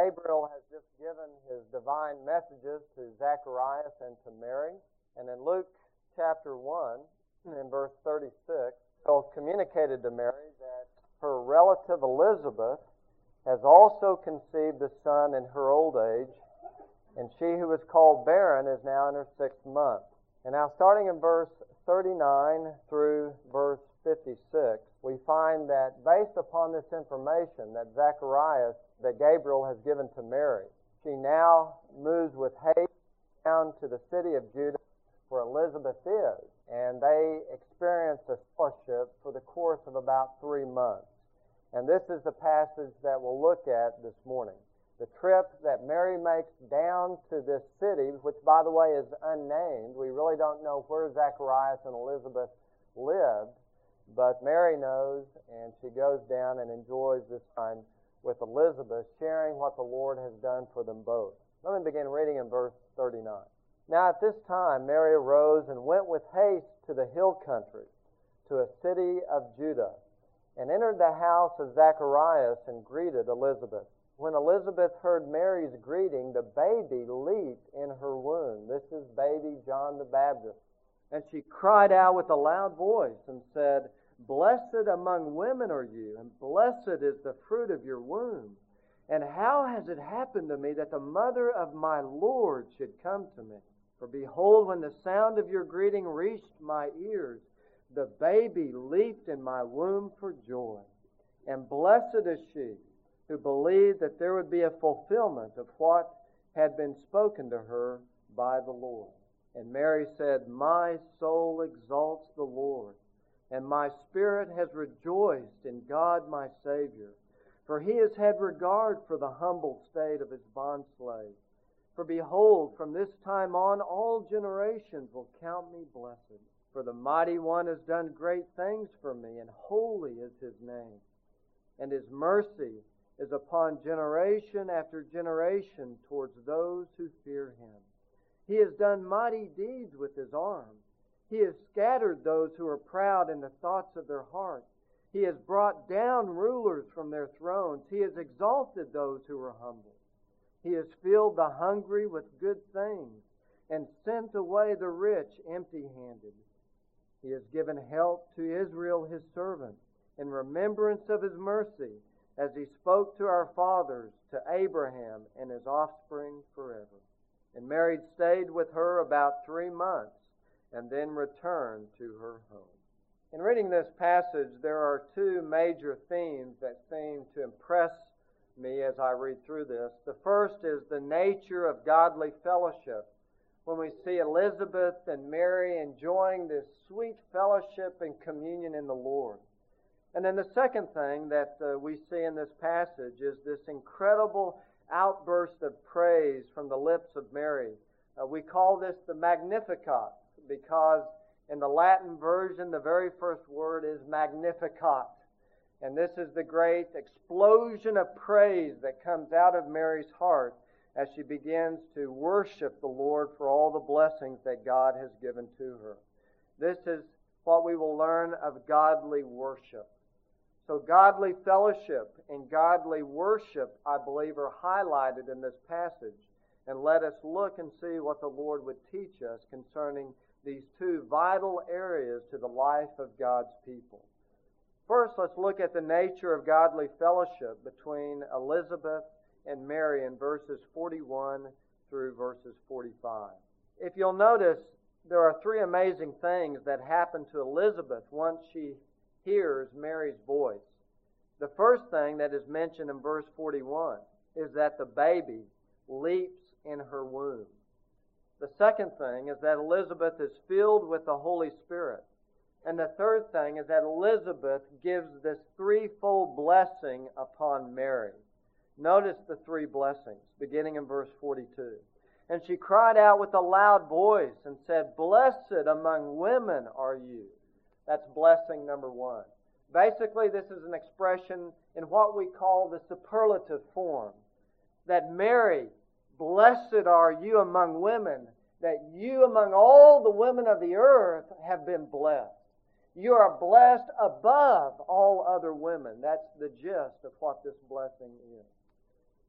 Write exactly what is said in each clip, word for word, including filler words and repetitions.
Gabriel has just given his divine messages to Zacharias and to Mary. And in Luke chapter one, in verse thirty-six, Gabriel communicated to Mary that her relative Elizabeth has also conceived a son in her old age, and she who was called barren is now in her sixth month. And now starting in verse thirty-nine through verse fifty-six, we find that based upon this information that Zacharias, that Gabriel has given to Mary, she now moves with haste down to the city of Judah where Elizabeth is, and they experience a fellowship for the course of about three months. And this is the passage that we'll look at this morning. The trip that Mary makes down to this city, which by the way is unnamed. We really don't know where Zacharias and Elizabeth lived, but Mary knows, and she goes down and enjoys this time with Elizabeth, sharing what the Lord has done for them both. Let me begin reading in verse thirty-nine. Now at this time Mary arose and went with haste to the hill country, to a city of Judah, and entered the house of Zacharias and greeted Elizabeth. When Elizabeth heard Mary's greeting, the baby leaped in her womb. This is baby John the Baptist. And she cried out with a loud voice and said, "Blessed among women are you, and blessed is the fruit of your womb. And how has it happened to me that the mother of my Lord should come to me? For behold, when the sound of your greeting reached my ears, the baby leaped in my womb for joy. And blessed is she who believed that there would be a fulfillment of what had been spoken to her by the Lord." And Mary said, "My soul exalts the Lord, and my spirit has rejoiced in God my Savior, for he has had regard for the humble state of his bondslave. For behold, from this time on all generations will count me blessed. For the Mighty One has done great things for me, and holy is his name. And his mercy is upon generation after generation towards those who fear him. He has done mighty deeds with his arm. He has scattered those who are proud in the thoughts of their heart. He has brought down rulers from their thrones. He has exalted those who are humble. He has filled the hungry with good things and sent away the rich empty-handed. He has given help to Israel his servant in remembrance of his mercy, as he spoke to our fathers, to Abraham and his offspring forever." And Mary stayed with her about three months and then returned to her home. In reading this passage, there are two major themes that seem to impress me as I read through this. The first is the nature of godly fellowship, when we see Elizabeth and Mary enjoying this sweet fellowship and communion in the Lord. And then the second thing that uh, we see in this passage is this incredible outburst of praise from the lips of Mary. Uh, we call this the Magnificat, because in the Latin version, the very first word is Magnificat. And this is the great explosion of praise that comes out of Mary's heart as she begins to worship the Lord for all the blessings that God has given to her. This is what we will learn of godly worship. So godly fellowship and godly worship, I believe, are highlighted in this passage. And let us look and see what the Lord would teach us concerning these two vital areas to the life of God's people. First, let's look at the nature of godly fellowship between Elizabeth and Mary in verses forty-one through verses forty-five. If you'll notice, there are three amazing things that happen to Elizabeth once she hears Mary's voice. The first thing that is mentioned in verse forty-one is that the baby leaps in her womb. The second thing is that Elizabeth is filled with the Holy Spirit. And the third thing is that Elizabeth gives this threefold blessing upon Mary. Notice the three blessings, beginning in verse forty-two. "And she cried out with a loud voice and said, 'Blessed among women are you.'" That's blessing number one. Basically, this is an expression in what we call the superlative form. That Mary, blessed are you among women, that you among all the women of the earth have been blessed. You are blessed above all other women. That's the gist of what this blessing is.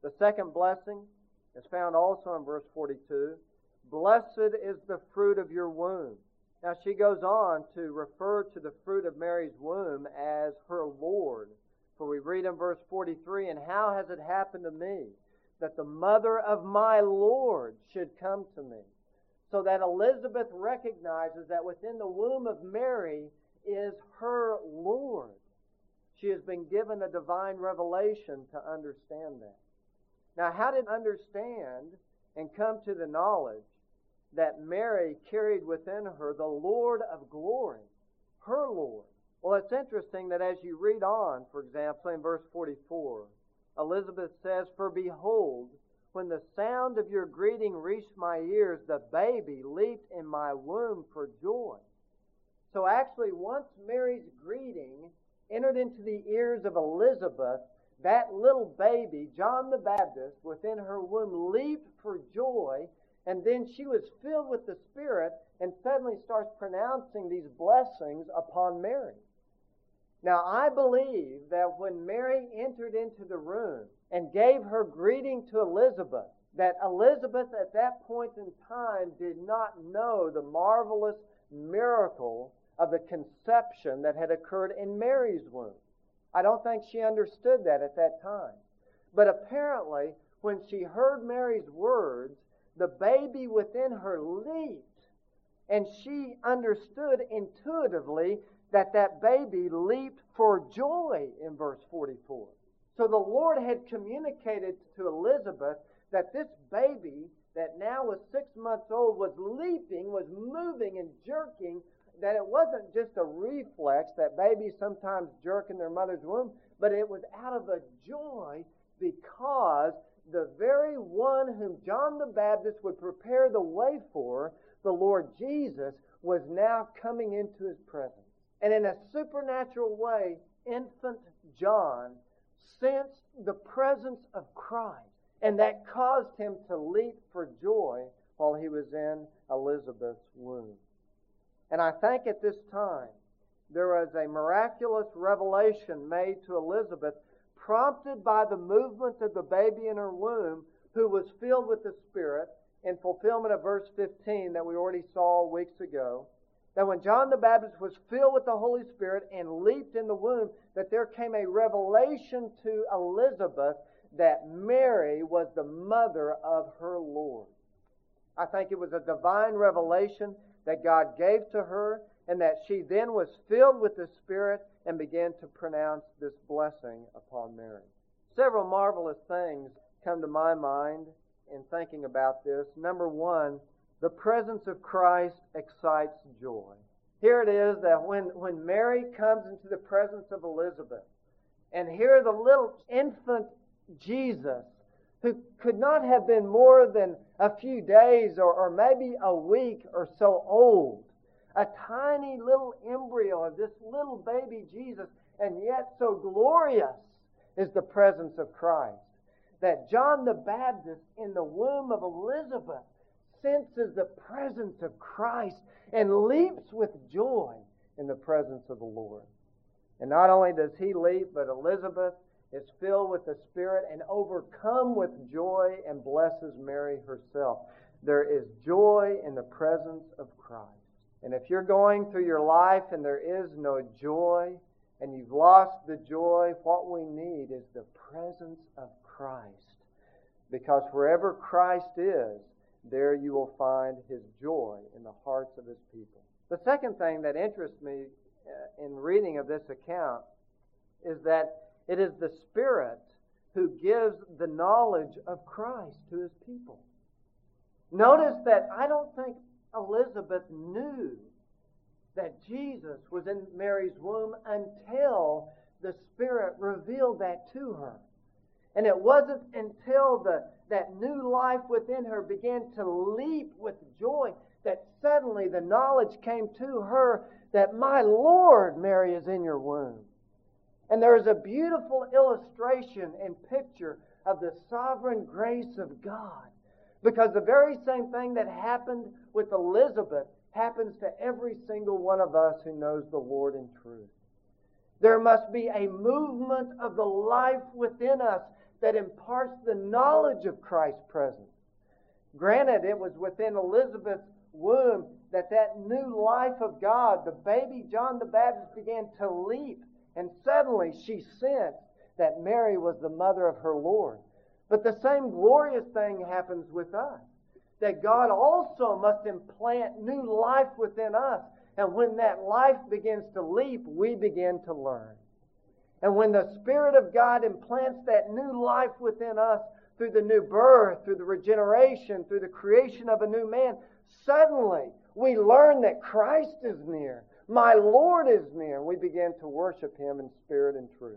The second blessing is found also in verse forty-two. Blessed is the fruit of your womb. Now she goes on to refer to the fruit of Mary's womb as her Lord. For we read in verse forty-three, and how has it happened to me that the mother of my Lord should come to me? So that Elizabeth recognizes that within the womb of Mary is her Lord. She has been given a divine revelation to understand that. Now, how did understand and come to the knowledge that Mary carried within her the Lord of glory, her Lord? Well, it's interesting that as you read on, for example, in verse forty-four, Elizabeth says, "For behold, when the sound of your greeting reached my ears, the baby leaped in my womb for joy." So actually, once Mary's greeting entered into the ears of Elizabeth, that little baby, John the Baptist, within her womb leaped for joy, and then she was filled with the Spirit and suddenly starts pronouncing these blessings upon Mary. Now, I believe that when Mary entered into the room and gave her greeting to Elizabeth, that Elizabeth at that point in time did not know the marvelous miracle of the conception that had occurred in Mary's womb. I don't think she understood that at that time. But apparently, when she heard Mary's words, the baby within her leaped, and she understood intuitively that that baby leaped for joy in verse forty-four. So the Lord had communicated to Elizabeth that this baby that now was six months old was leaping, was moving and jerking, that it wasn't just a reflex that babies sometimes jerk in their mother's womb, but it was out of a joy because the very one whom John the Baptist would prepare the way for, the Lord Jesus, was now coming into his presence. And in a supernatural way, infant John sensed the presence of Christ, and that caused him to leap for joy while he was in Elizabeth's womb. And I think at this time, there was a miraculous revelation made to Elizabeth, prompted by the movement of the baby in her womb, who was filled with the Spirit, in fulfillment of verse fifteen that we already saw weeks ago, that when John the Baptist was filled with the Holy Spirit and leaped in the womb, that there came a revelation to Elizabeth that Mary was the mother of her Lord. I think it was a divine revelation that God gave to her, and that she then was filled with the Spirit and began to pronounce this blessing upon Mary. Several marvelous things come to my mind in thinking about this. Number one, the presence of Christ excites joy. Here it is that when, when Mary comes into the presence of Elizabeth, and here the little infant Jesus, who could not have been more than a few days or, or maybe a week or so old, a tiny little embryo of this little baby Jesus, and yet so glorious is the presence of Christ, that John the Baptist in the womb of Elizabeth senses the presence of Christ and leaps with joy in the presence of the Lord. And not only does he leap, but Elizabeth is filled with the Spirit and overcome with joy and blesses Mary herself. There is joy in the presence of Christ. And if you're going through your life and there is no joy, and you've lost the joy, what we need is the presence of Christ. Because wherever Christ is, there you will find His joy in the hearts of His people. The second thing that interests me in reading of this account is that it is the Spirit who gives the knowledge of Christ to His people. Notice that I don't think Elizabeth knew that Jesus was in Mary's womb until the Spirit revealed that to her. And it wasn't until the, that new life within her began to leap with joy that suddenly the knowledge came to her that, my Lord, Mary is in your womb. And there is a beautiful illustration and picture of the sovereign grace of God. Because the very same thing that happened with Elizabeth happens to every single one of us who knows the Lord in truth. There must be a movement of the life within us that imparts the knowledge of Christ's presence. Granted, it was within Elizabeth's womb that that new life of God, the baby John the Baptist, began to leap. And suddenly she sensed that Mary was the mother of her Lord. But the same glorious thing happens with us, that God also must implant new life within us. And when that life begins to leap, we begin to learn. And when the Spirit of God implants that new life within us through the new birth, through the regeneration, through the creation of a new man, suddenly we learn that Christ is near. My Lord is near. And we begin to worship Him in spirit and truth.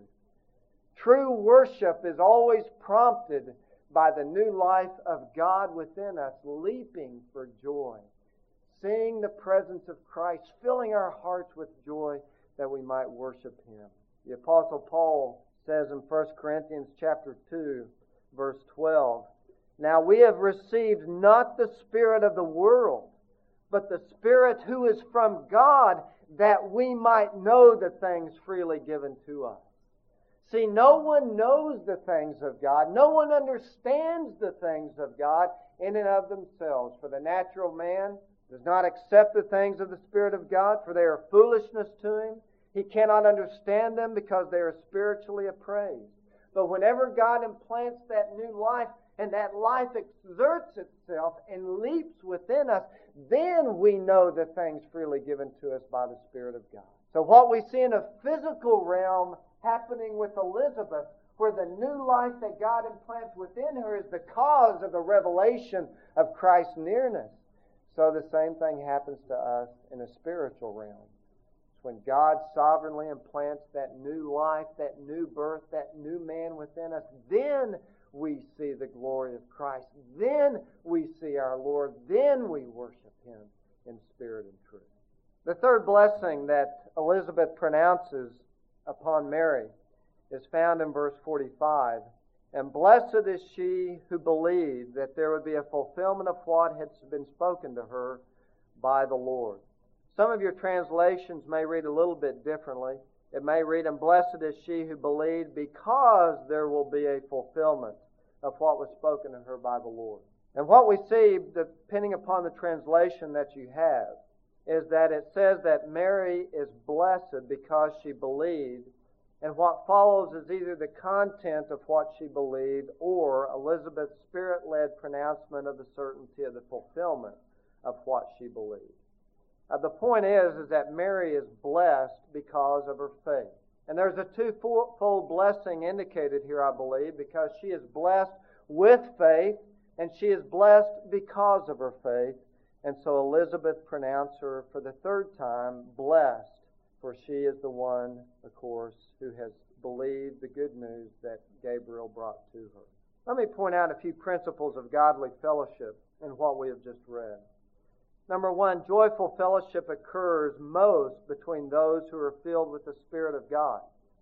True worship is always prompted by the new life of God within us, leaping for joy, seeing the presence of Christ, filling our hearts with joy that we might worship Him. The Apostle Paul says in First Corinthians chapter two, verse twelve, "Now we have received not the spirit of the world, but the Spirit who is from God, that we might know the things freely given to us." See, no one knows the things of God. No one understands the things of God in and of themselves. For the natural man does not accept the things of the Spirit of God, for they are foolishness to him. He cannot understand them because they are spiritually appraised. But whenever God implants that new life, and that life exerts itself and leaps within us, then we know the things freely given to us by the Spirit of God. So what we see in a physical realm happening with Elizabeth, where the new life that God implants within her is the cause of the revelation of Christ's nearness, so the same thing happens to us in a spiritual realm. When God sovereignly implants that new life, that new birth, that new man within us, then we see the glory of Christ. Then we see our Lord. Then we worship Him in spirit and truth. The third blessing that Elizabeth pronounces upon Mary is found in verse forty-five. "And blessed is she who believed that there would be a fulfillment of what had been spoken to her by the Lord." Some of your translations may read a little bit differently. It may read, "And blessed is she who believed because there will be a fulfillment of what was spoken to her by the Lord." And what we see, depending upon the translation that you have, is that it says that Mary is blessed because she believed, and what follows is either the content of what she believed or Elizabeth's Spirit-led pronouncement of the certainty of the fulfillment of what she believed. Uh, the point is, is that Mary is blessed because of her faith. And there's a twofold blessing indicated here, I believe, because she is blessed with faith, and she is blessed because of her faith. And so Elizabeth pronounced her for the third time blessed, for she is the one, of course, who has believed the good news that Gabriel brought to her. Let me point out a few principles of godly fellowship in what we have just read. Number one, joyful fellowship occurs most between those who are filled with the Spirit of God.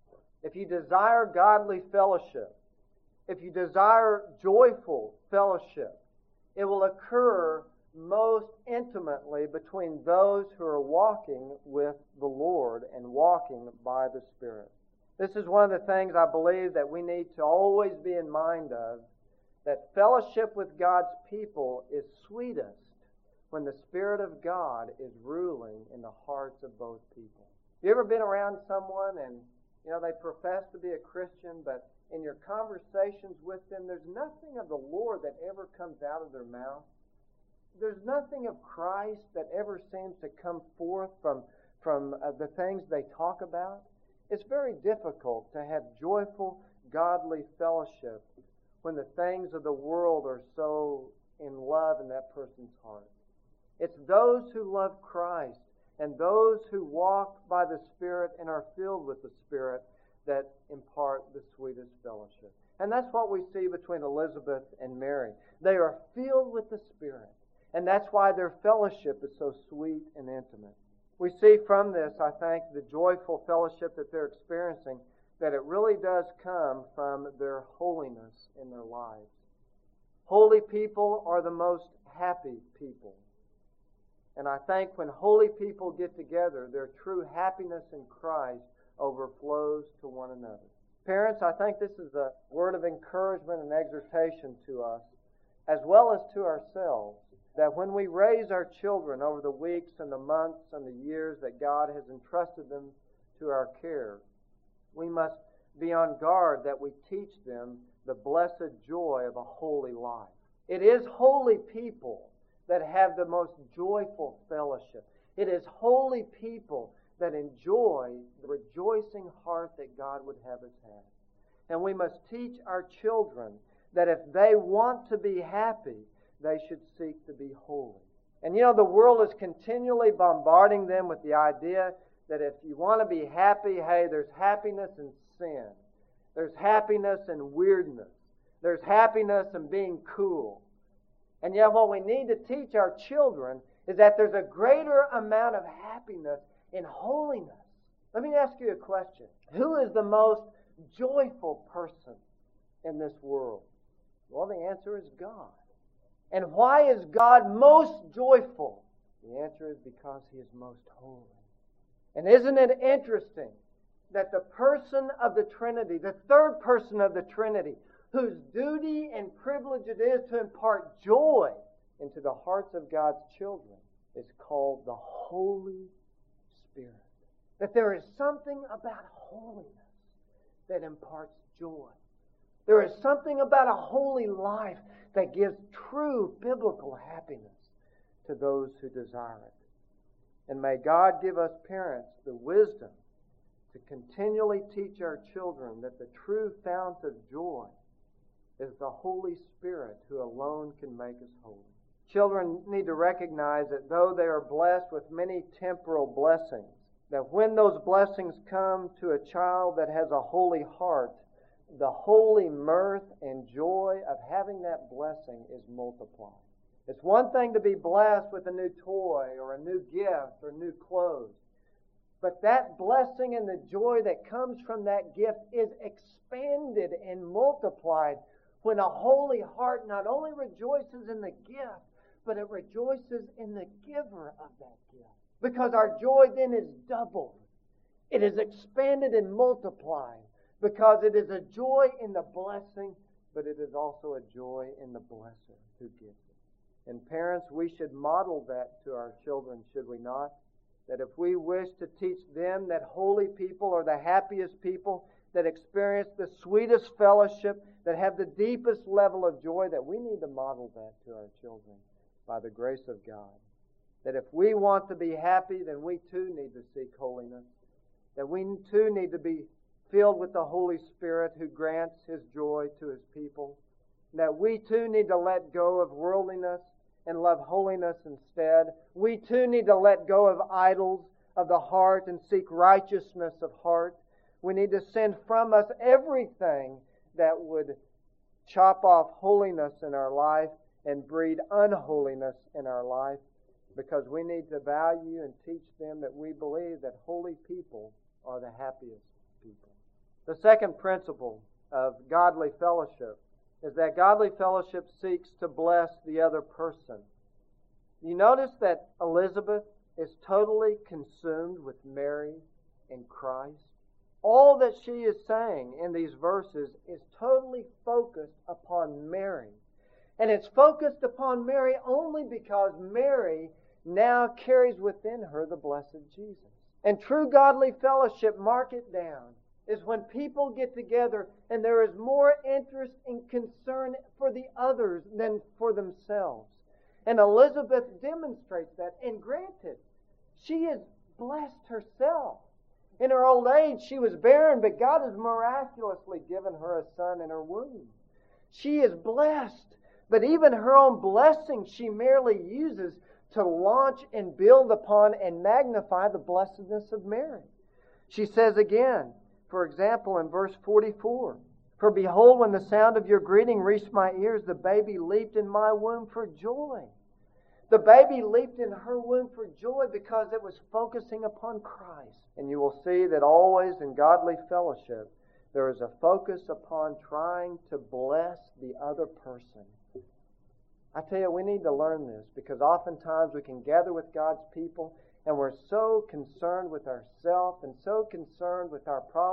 If you desire godly fellowship, if you desire joyful fellowship, it will occur most intimately between those who are walking with the Lord and walking by the Spirit. This is one of the things I believe that we need to always be in mind of, that fellowship with God's people is sweetest when the Spirit of God is ruling in the hearts of both people. You ever been around someone and, you know, they profess to be a Christian, but in your conversations with them, there's nothing of the Lord that ever comes out of their mouth? There's nothing of Christ that ever seems to come forth from, from uh, the things they talk about? It's very difficult to have joyful, godly fellowship when the things of the world are so in love in that person's heart. It's those who love Christ and those who walk by the Spirit and are filled with the Spirit that impart the sweetest fellowship. And that's what we see between Elizabeth and Mary. They are filled with the Spirit, and that's why their fellowship is so sweet and intimate. We see from this, I think, the joyful fellowship that they're experiencing, that it really does come from their holiness in their lives. Holy people are the most happy people. And I think when holy people get together, their true happiness in Christ overflows to one another. Parents, I think this is a word of encouragement and exhortation to us, as well as to ourselves, that when we raise our children over the weeks and the months and the years that God has entrusted them to our care, we must be on guard that we teach them the blessed joy of a holy life. It is holy people that have the most joyful fellowship. It is holy people that enjoy the rejoicing heart that God would have us have. And we must teach our children that if they want to be happy, they should seek to be holy. And you know, the world is continually bombarding them with the idea that if you want to be happy, hey, there's happiness in sin. There's happiness in weirdness. There's happiness in being cool. And yet what we need to teach our children is that there's a greater amount of happiness in holiness. Let me ask you a question. Who is the most joyful person in this world? Well, the answer is God. And why is God most joyful? The answer is because He is most holy. And isn't it interesting that the person of the Trinity, the third person of the Trinity, whose duty and privilege it is to impart joy into the hearts of God's children, is called the Holy Spirit. That there is something about holiness that imparts joy. There is something about a holy life that gives true biblical happiness to those who desire it. And may God give us parents the wisdom to continually teach our children that the true fount of joy is the Holy Spirit, who alone can make us holy. Children need to recognize that though they are blessed with many temporal blessings, that when those blessings come to a child that has a holy heart, the holy mirth and joy of having that blessing is multiplied. It's one thing to be blessed with a new toy or a new gift or new clothes, but that blessing and the joy that comes from that gift is expanded and multiplied when a holy heart not only rejoices in the gift, but it rejoices in the giver of that gift. Because our joy then is doubled. It is expanded and multiplied because it is a joy in the blessing, but it is also a joy in the blesser who gives it. And parents, we should model that to our children, should we not? That if we wish to teach them that holy people are the happiest people, that experience the sweetest fellowship, that have the deepest level of joy, that we need to model that to our children by the grace of God. That if we want to be happy, then we too need to seek holiness. That we too need to be filled with the Holy Spirit who grants His joy to His people. That we too need to let go of worldliness and love holiness instead. We too need to let go of idols of the heart and seek righteousness of heart. We need to send from us everything that would chop off holiness in our life and breed unholiness in our life, because we need to value and teach them that we believe that holy people are the happiest people. The second principle of godly fellowship is that godly fellowship seeks to bless the other person. You notice that Elizabeth is totally consumed with Mary and Christ. All that she is saying in these verses is totally focused upon Mary. And it's focused upon Mary only because Mary now carries within her the blessed Jesus. And true godly fellowship, mark it down, is when people get together and there is more interest and concern for the others than for themselves. And Elizabeth demonstrates that. And granted, she is blessed herself. In her old age, she was barren, but God has miraculously given her a son in her womb. She is blessed, but even her own blessing she merely uses to launch and build upon and magnify the blessedness of Mary. She says again, for example, in verse forty-four, "For behold, when the sound of your greeting reached my ears, the baby leaped in my womb for joy." The baby leaped in her womb for joy because it was focusing upon Christ. And you will see that always in godly fellowship, there is a focus upon trying to bless the other person. I tell you, we need to learn this, because oftentimes we can gather with God's people and we're so concerned with ourselves and so concerned with our problems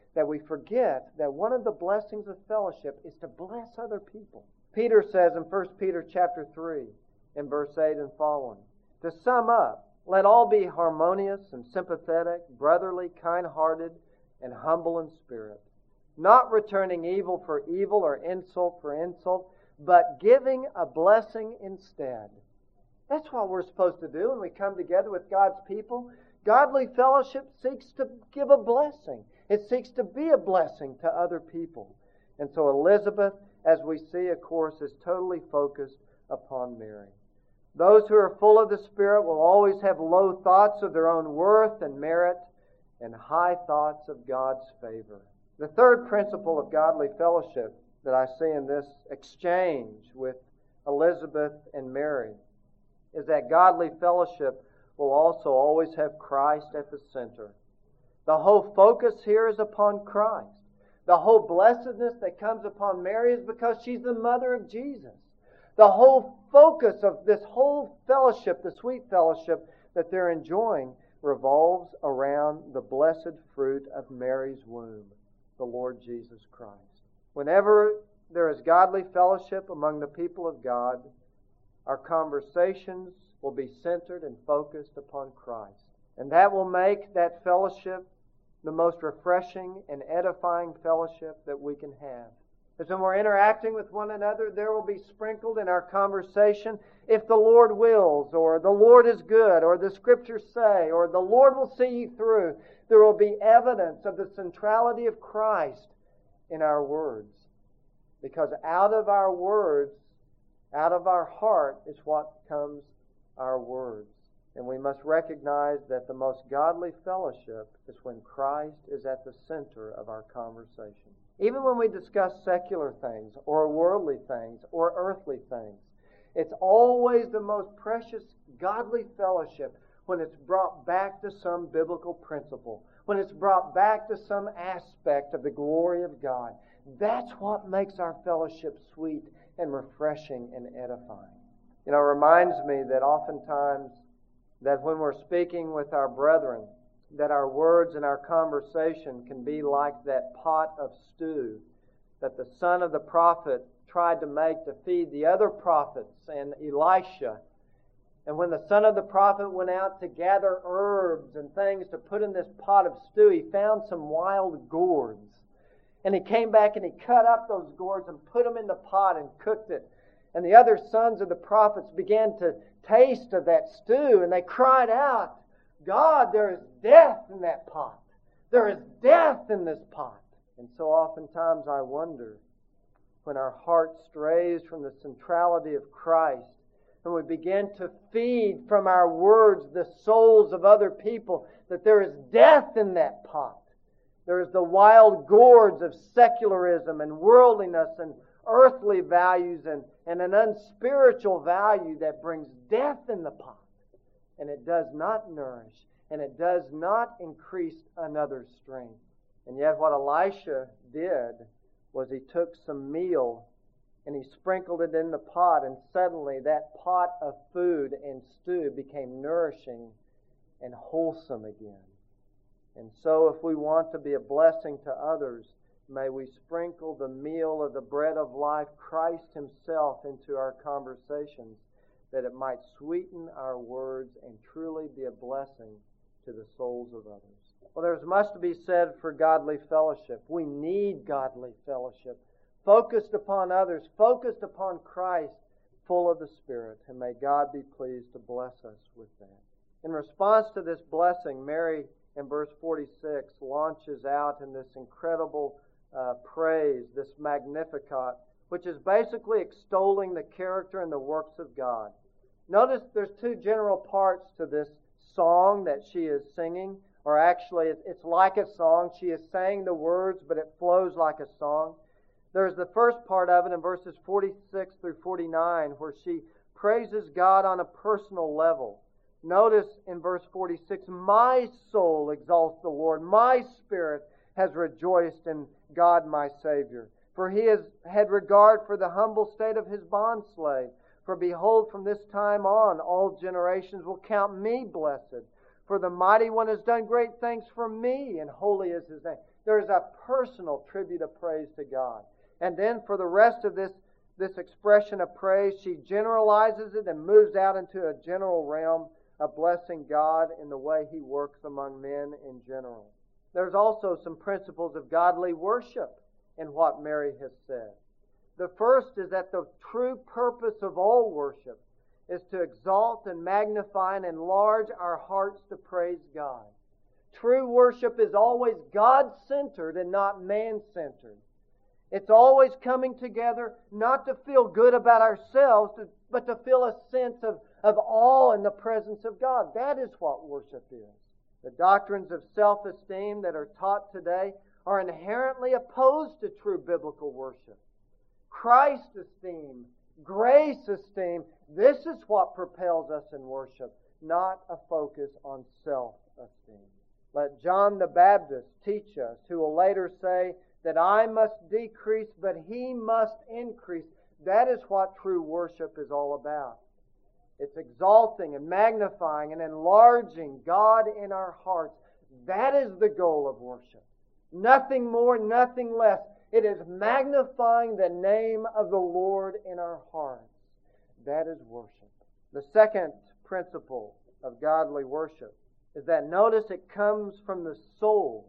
that we forget that one of the blessings of fellowship is to bless other people. Peter says in First Peter chapter three, in verse eight and following, to sum up, let all be harmonious and sympathetic, brotherly, kind-hearted, and humble in spirit, not returning evil for evil or insult for insult, but giving a blessing instead. That's what we're supposed to do when we come together with God's people. Godly fellowship seeks to give a blessing. It seeks to be a blessing to other people. And so Elizabeth, as we see, of course, is totally focused upon Mary. Those who are full of the Spirit will always have low thoughts of their own worth and merit and high thoughts of God's favor. The third principle of godly fellowship that I see in this exchange with Elizabeth and Mary is that godly fellowship will also always have Christ at the center. The whole focus here is upon Christ. The whole blessedness that comes upon Mary is because she's the mother of Jesus. The whole focus of this whole fellowship, the sweet fellowship that they're enjoying, revolves around the blessed fruit of Mary's womb, the Lord Jesus Christ. Whenever there is godly fellowship among the people of God, our conversations will be centered and focused upon Christ. And that will make that fellowship the most refreshing and edifying fellowship that we can have. As when we're interacting with one another, there will be sprinkled in our conversation, if the Lord wills, or the Lord is good, or the Scriptures say, or the Lord will see you through. There will be evidence of the centrality of Christ in our words. Because out of our words, out of our heart is what comes our words. And we must recognize that the most godly fellowship is when Christ is at the center of our conversation. Even when we discuss secular things, or worldly things, or earthly things, it's always the most precious godly fellowship when it's brought back to some biblical principle, when it's brought back to some aspect of the glory of God. That's what makes our fellowship sweet and refreshing and edifying. You know, it reminds me that oftentimes that when we're speaking with our brethren, that our words and our conversation can be like that pot of stew that the son of the prophet tried to make to feed the other prophets and Elisha. And when the son of the prophet went out to gather herbs and things to put in this pot of stew, he found some wild gourds. And he came back and he cut up those gourds and put them in the pot and cooked it. And the other sons of the prophets began to taste of that stew, and they cried out, God, there is death in that pot. There is death in this pot. And so oftentimes I wonder, when our heart strays from the centrality of Christ, and we begin to feed from our words the souls of other people, that there is death in that pot. There is the wild gourds of secularism and worldliness and earthly values and, and an unspiritual value that brings death in the pot. And it does not nourish, and it does not increase another's strength. And yet what Elisha did was he took some meal and he sprinkled it in the pot, and suddenly that pot of food and stew became nourishing and wholesome again. And so if we want to be a blessing to others, may we sprinkle the meal of the bread of life, Christ Himself, into our conversations, that it might sweeten our words and truly be a blessing to the souls of others. Well, there's much to be said for godly fellowship. We need godly fellowship, focused upon others, focused upon Christ, full of the Spirit. And may God be pleased to bless us with that. In response to this blessing, Mary, in verse forty-six, launches out in this incredible uh, praise, this Magnificat, which is basically extolling the character and the works of God. Notice there's two general parts to this song that she is singing, or actually it's like a song. She is saying the words, but it flows like a song. There's the first part of it in verses forty-six through forty-nine, where she praises God on a personal level. Notice in verse forty-six, my soul exalts the Lord. My spirit has rejoiced in God my Savior. For He has had regard for the humble state of His bondslave. For behold, from this time on, all generations will count me blessed. For the Mighty One has done great things for me, and holy is His name. There's a personal tribute of praise to God. And then for the rest of this, this expression of praise, she generalizes it and moves out into a general realm of blessing God in the way He works among men in general. There's also some principles of godly worship in what Mary has said. The first is that the true purpose of all worship is to exalt and magnify and enlarge our hearts to praise God. True worship is always God-centered and not man-centered. It's always coming together not to feel good about ourselves, but to feel a sense of, of awe in the presence of God. That is what worship is. The doctrines of self-esteem that are taught today are inherently opposed to true biblical worship. Christ esteem, grace esteem, this is what propels us in worship, not a focus on self-esteem. Let John the Baptist teach us, who will later say that I must decrease, but He must increase. That is what true worship is all about. It's exalting and magnifying and enlarging God in our hearts. That is the goal of worship. Nothing more, nothing less. It is magnifying the name of the Lord in our hearts. That is worship. The second principle of godly worship is that, notice, it comes from the soul.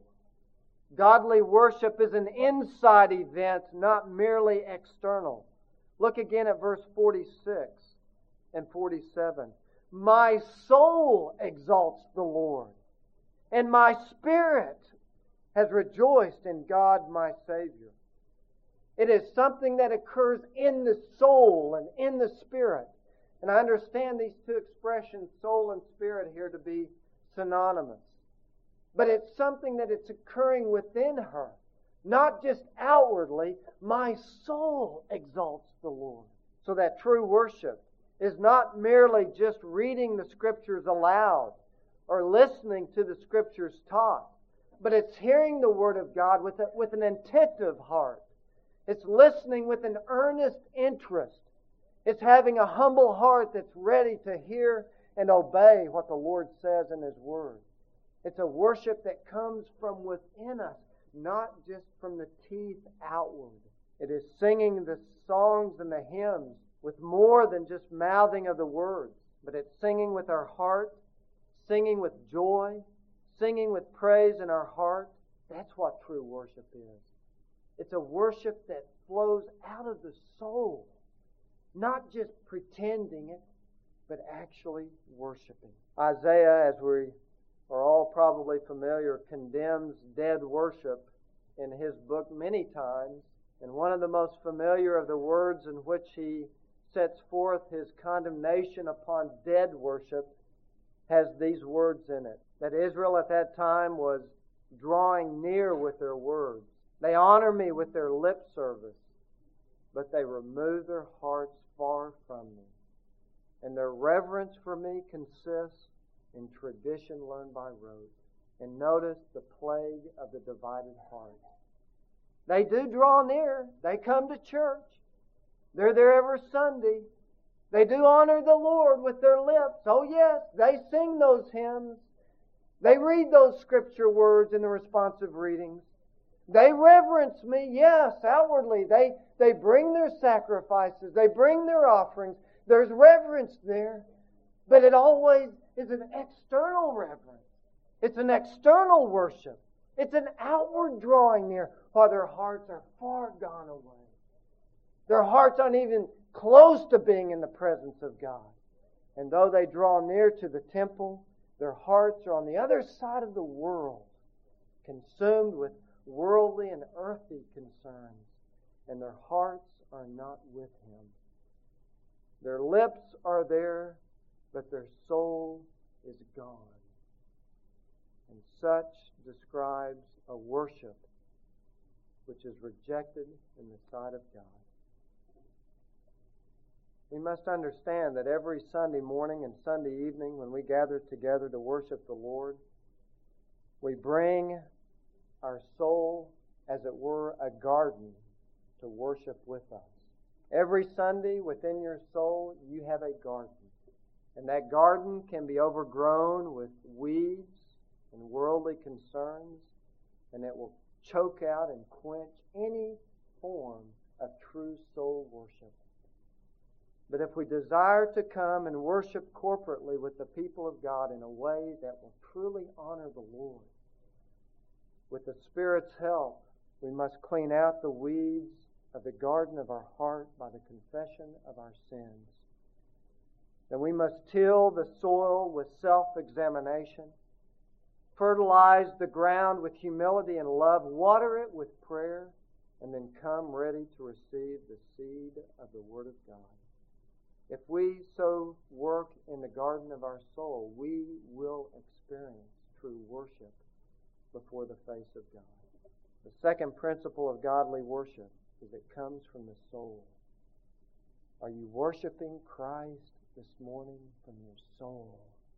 Godly worship is an inside event, not merely external. Look again at verse forty-six and forty-seven. My soul exalts the Lord, and my spirit has rejoiced in God my Savior. It is something that occurs in the soul and in the spirit. And I understand these two expressions, soul and spirit, here to be synonymous. But it's something that it's occurring within her, not just outwardly. My soul exalts the Lord. So that true worship is not merely just reading the Scriptures aloud or listening to the Scriptures taught, but it's hearing the Word of God with a, with an attentive heart. It's listening with an earnest interest. It's having a humble heart that's ready to hear and obey what the Lord says in His Word. It's a worship that comes from within us, not just from the teeth outward. It is singing the songs and the hymns with more than just mouthing of the words, but it's singing with our heart, singing with joy, singing with praise in our heart. That's what true worship is. It's a worship that flows out of the soul, not just pretending it, but actually worshiping. Isaiah, as we are all probably familiar, condemns dead worship in his book many times. And one of the most familiar of the words in which he sets forth his condemnation upon dead worship has these words in it, that Israel at that time was drawing near with their words. They honor me with their lip service, but they remove their hearts far from me. And their reverence for me consists in tradition learned by rote. And notice the plague of the divided heart. They do draw near. They come to church. They're there every Sunday. They do honor the Lord with their lips. Oh yes, they sing those hymns. They read those Scripture words in the responsive readings. They reverence me, yes, outwardly. They, they bring their sacrifices. They bring their offerings. There's reverence there. But it always is an external reverence. It's an external worship. It's an outward drawing near, while their hearts are far gone away. Their hearts aren't even close to being in the presence of God. And though they draw near to the temple, their hearts are on the other side of the world, consumed with worldly and earthly concerns, and their hearts are not with Him. Their lips are there, but their soul is gone. And such describes a worship which is rejected in the sight of God. We must understand that every Sunday morning and Sunday evening when we gather together to worship the Lord, we bring our soul, as it were, a garden to worship with us. Every Sunday within your soul, you have a garden. And that garden can be overgrown with weeds and worldly concerns, and it will choke out and quench any form of true soul worship. But if we desire to come and worship corporately with the people of God in a way that will truly honor the Lord, with the Spirit's help, we must clean out the weeds of the garden of our heart by the confession of our sins. Then we must till the soil with self-examination, fertilize the ground with humility and love, water it with prayer, and then come ready to receive the seed of the Word of God. If we so work in the garden of our soul, we will experience true worship before the face of God. The second principle of godly worship is it comes from the soul. Are you worshiping Christ this morning from your soul?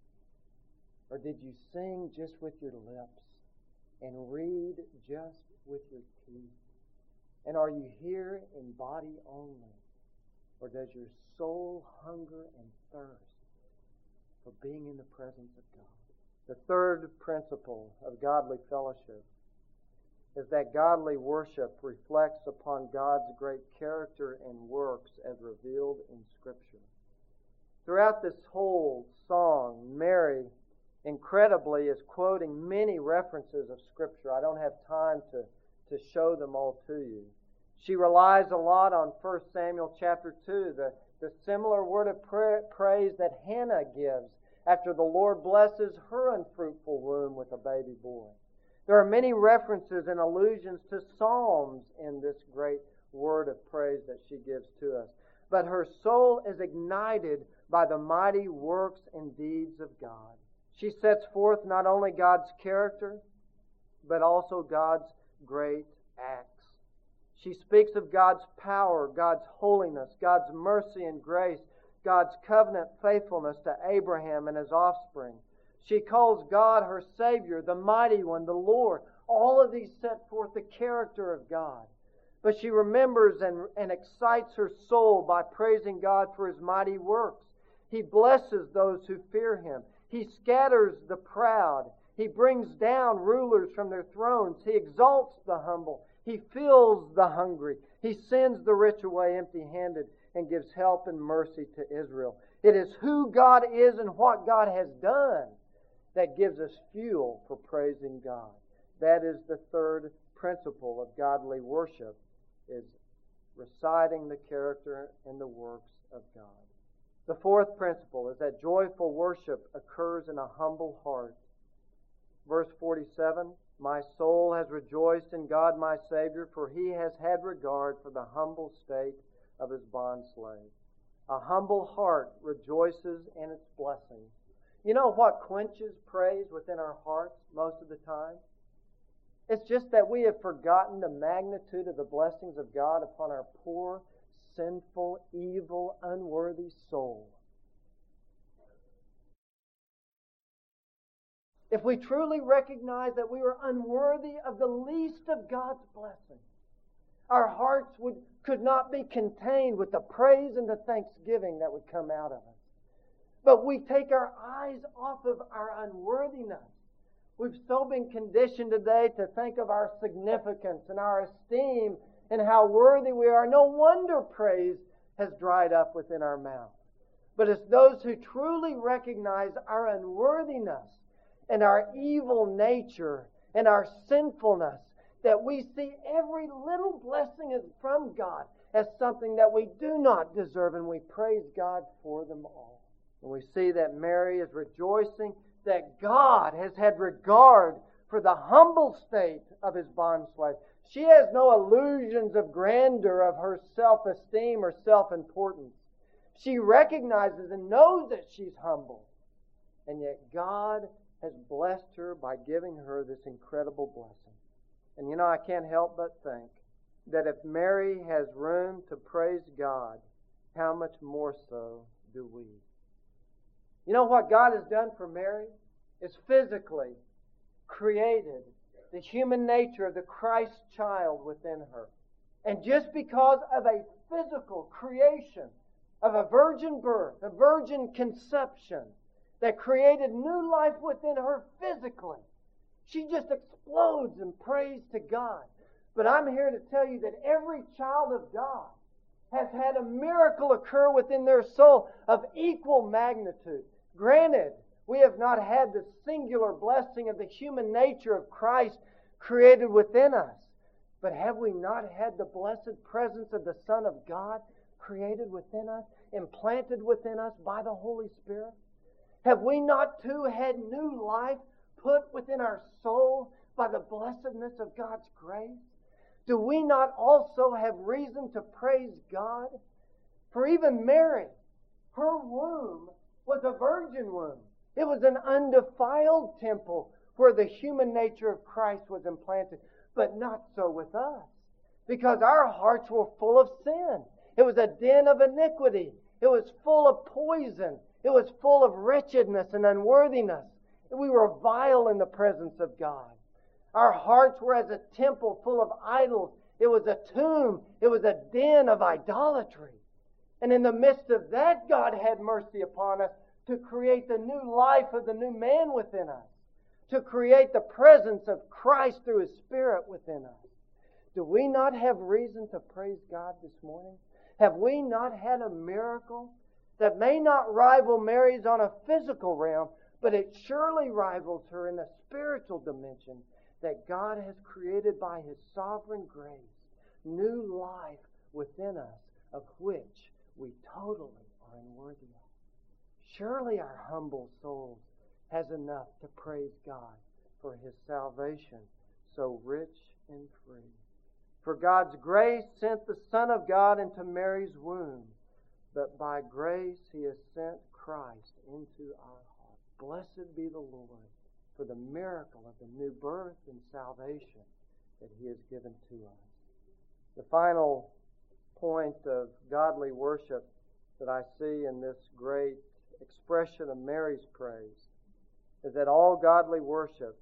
Or did you sing just with your lips and read just with your teeth? And are you here in body only? Or does your soul hunger and thirst for being in the presence of God? The third principle of godly fellowship is that godly worship reflects upon God's great character and works as revealed in Scripture. Throughout this whole song, Mary incredibly is quoting many references of Scripture. I don't have time to, to show them all to you. She relies a lot on First Samuel chapter two, the, the similar word of praise that Hannah gives after the Lord blesses her unfruitful womb with a baby boy. There are many references and allusions to Psalms in this great word of praise that she gives to us. But her soul is ignited by the mighty works and deeds of God. She sets forth not only God's character, but also God's great acts. She speaks of God's power, God's holiness, God's mercy and grace, God's covenant faithfulness to Abraham and his offspring. She calls God her Savior, the Mighty One, the Lord. All of these set forth the character of God. But she remembers and, and excites her soul by praising God for His mighty works. He blesses those who fear Him. He scatters the proud. He brings down rulers from their thrones. He exalts the humble. He fills the hungry. He sends the rich away empty-handed and gives help and mercy to Israel. It is who God is and what God has done that gives us fuel for praising God. That is the third principle of godly worship, is reciting the character and the works of God. The fourth principle is that joyful worship occurs in a humble heart. Verse forty-seven, my soul has rejoiced in God my Savior, for He has had regard for the humble state of His bondslave. A humble heart rejoices in its blessings. You know what quenches praise within our hearts most of the time? It's just that we have forgotten the magnitude of the blessings of God upon our poor, sinful, evil, unworthy soul. If we truly recognize that we are unworthy of the least of God's blessings, our hearts would could not be contained with the praise and the thanksgiving that would come out of us. But we take our eyes off of our unworthiness. We've so been conditioned today to think of our significance and our esteem and how worthy we are. No wonder praise has dried up within our mouth. But it's those who truly recognize our unworthiness and our evil nature and our sinfulness that we see every little blessing from God as something that we do not deserve, and we praise God for them all. And we see that Mary is rejoicing that God has had regard for the humble state of His bondslave. She has no illusions of grandeur of her self-esteem or self-importance. She recognizes and knows that she's humble. And yet God has blessed her by giving her this incredible blessing. And you know, I can't help but think that if Mary has room to praise God, how much more so do we? You know what God has done for Mary? Is physically created the human nature of the Christ child within her. And just because of a physical creation, of a virgin birth, a virgin conception, that created new life within her physically, She just explodes in praise to God. But I'm here to tell you that every child of God has had a miracle occur within their soul of equal magnitude. Granted, we have not had the singular blessing of the human nature of Christ created within us. But have we not had the blessed presence of the Son of God created within us, implanted within us by the Holy Spirit? Have we not too had new life put within our soul by the blessedness of God's grace? Do we not also have reason to praise God? For even Mary, her womb was a virgin womb. It was an undefiled temple where the human nature of Christ was implanted. But not so with us, because our hearts were full of sin. It was a den of iniquity. It was full of poison. It was full of wretchedness and unworthiness. We were vile in the presence of God. Our hearts were as a temple full of idols. It was a tomb. It was a den of idolatry. And in the midst of that, God had mercy upon us to create the new life of the new man within us, to create the presence of Christ through His Spirit within us. Do we not have reason to praise God this morning? Have we not had a miracle that may not rival Mary's on a physical realm, but it surely rivals her in a spiritual dimension, that God has created by His sovereign grace new life within us, of which we totally are unworthy of? Surely our humble souls has enough to praise God for His salvation, so rich and free. For God's grace sent the Son of God into Mary's womb, but by grace He has sent Christ into our heart. Blessed be the Lord for the miracle of the new birth and salvation that He has given to us. The final point of godly worship that I see in this great expression of Mary's praise is that all godly worship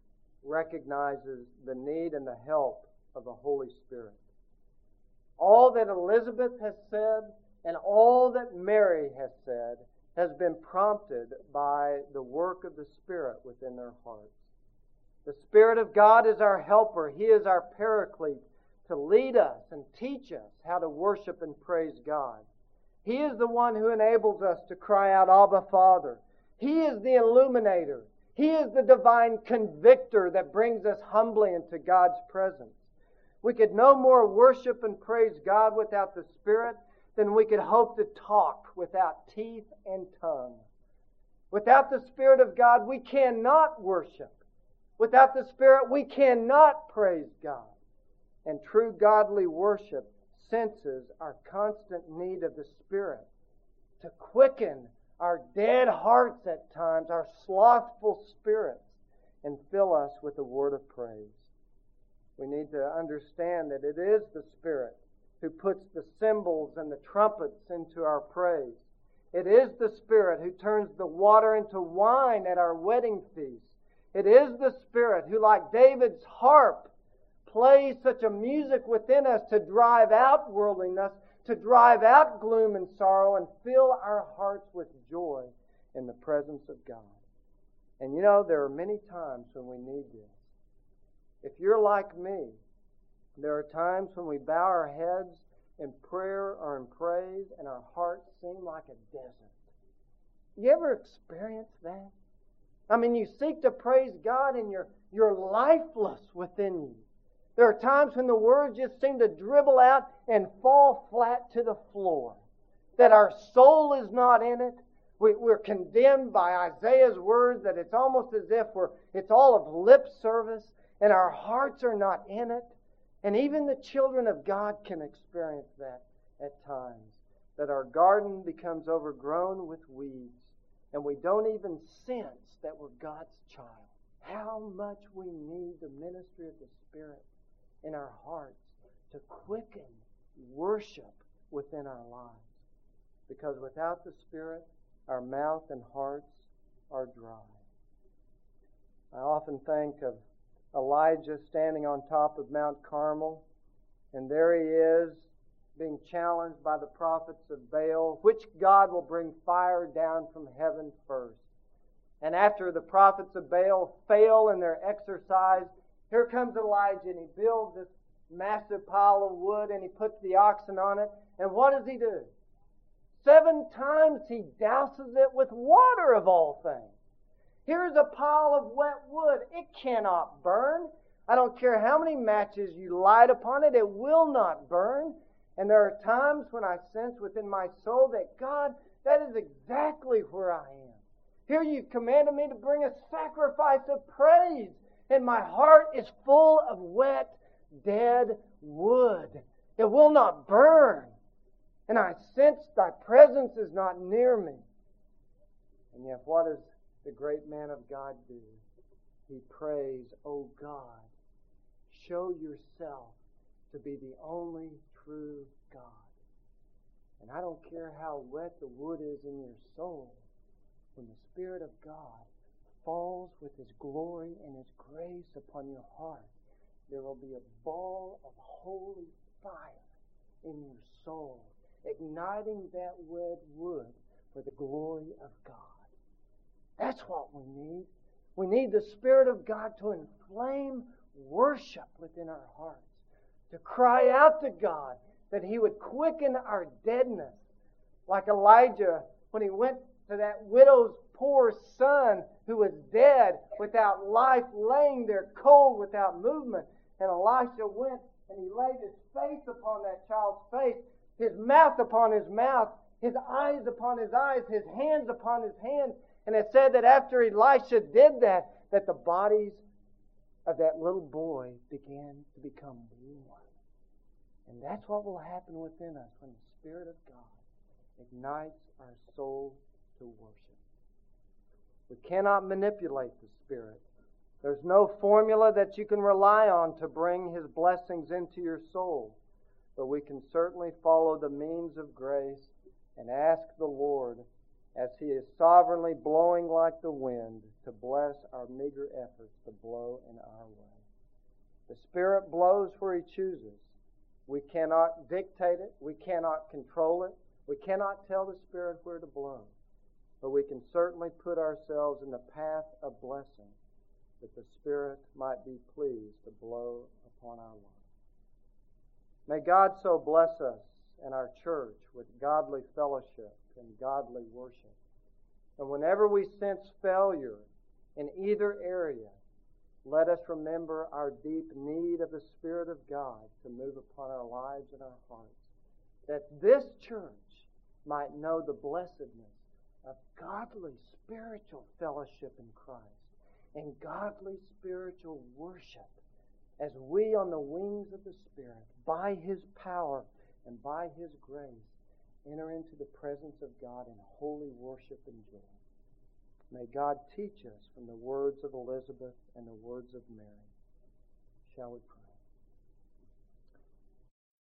recognizes the need and the help of the Holy Spirit. All that Elizabeth has said and all that Mary has said has been prompted by the work of the Spirit within their hearts. The Spirit of God is our helper. He is our paraclete to lead us and teach us how to worship and praise God. He is the one who enables us to cry out, Abba, Father. He is the illuminator. He is the divine convictor that brings us humbly into God's presence. We could no more worship and praise God without the Spirit than we could hope to talk without teeth and tongue. Without the Spirit of God, we cannot worship. Without the Spirit, we cannot praise God. And true godly worship senses our constant need of the Spirit to quicken our dead hearts at times, our slothful spirits, and fill us with the word of praise. We need to understand that it is the Spirit who puts the cymbals and the trumpets into our praise. It is the Spirit who turns the water into wine at our wedding feast. It is the Spirit who, like David's harp, plays such a music within us to drive out worldliness, to drive out gloom and sorrow, and fill our hearts with joy in the presence of God. And you know, there are many times when we need this. If you're like me, there are times when we bow our heads in prayer or in praise and our hearts seem like a desert. You ever experienced that? I mean, you seek to praise God and you're, you're lifeless within you. There are times when the words just seem to dribble out and fall flat to the floor. That our soul is not in it. We, we're condemned by Isaiah's words that it's almost as if we're, it's all of lip service and our hearts are not in it. And even the children of God can experience that at times. That our garden becomes overgrown with weeds and we don't even sense that we're God's child. How much we need the ministry of the Spirit in our hearts to quicken worship within our lives. Because without the Spirit, our mouth and hearts are dry. I often think of Elijah standing on top of Mount Carmel, and there he is being challenged by the prophets of Baal, which God will bring fire down from heaven first. And after the prophets of Baal fail in their exercise, here comes Elijah, and he builds this massive pile of wood, and he puts the oxen on it. And what does he do? Seven times he douses it with water, of all things. Here's a pile of wet wood. It cannot burn. I don't care how many matches you light upon it, it will not burn. And there are times when I sense within my soul that, God, that is exactly where I am. Here you've commanded me to bring a sacrifice of praise, and my heart is full of wet, dead wood. It will not burn. And I sense Thy presence is not near me. And yet what does the great man of God do? He prays, "O God, show yourself to be the only true God." And I don't care how wet the wood is in your soul, when the Spirit of God falls with His glory and His grace upon your heart, there will be a ball of holy fire in your soul, igniting that wet wood for the glory of God. That's what we need. We need the Spirit of God to inflame worship within our hearts, to cry out to God that He would quicken our deadness. Like Elijah, when he went to that widow's poor son who was dead, without life, laying there cold, without movement. And Elisha went and he laid his face upon that child's face, his mouth upon his mouth, his eyes upon his eyes, his hands upon his hands. And it said that after Elisha did that, that the bodies of that little boy began to become warm. And that's what will happen within us when the Spirit of God ignites our soul to worship. We cannot manipulate the Spirit. There's no formula that you can rely on to bring His blessings into your soul. But we can certainly follow the means of grace and ask the Lord, as He is sovereignly blowing like the wind, to bless our meager efforts to blow in our way. The Spirit blows where He chooses. We cannot dictate it. We cannot control it. We cannot tell the Spirit where to blow. But we can certainly put ourselves in the path of blessing, that the Spirit might be pleased to blow upon our lives. May God so bless us and our church with godly fellowship and godly worship. And whenever we sense failure in either area, let us remember our deep need of the Spirit of God to move upon our lives and our hearts, that this church might know the blessedness of godly spiritual fellowship in Christ and godly spiritual worship, as we on the wings of the Spirit, by His power and by His grace, enter into the presence of God in holy worship and joy. May God teach us from the words of Elizabeth and the words of Mary. Shall we pray?